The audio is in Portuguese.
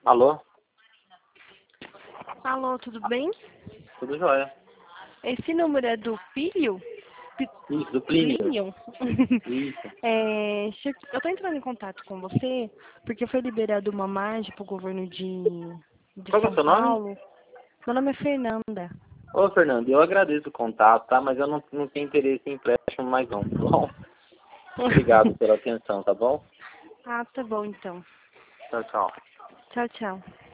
Alô? Alô, tudo bem? Tudo jóia. Esse número é do Pílio? Isso, do Plínio. Plínio? Isso. Eu tô entrando em contato com você porque foi liberado uma margem pro governo de Qual que é o São seu nome? Paulo. Meu nome é Fernanda. Ô, Fernando, eu agradeço o contato, tá? Mas eu não tenho interesse em empréstimo mais não, tá bom? Obrigado pela atenção, tá bom? Ah, tá bom então. Tchau, tchau. Tchau, tchau.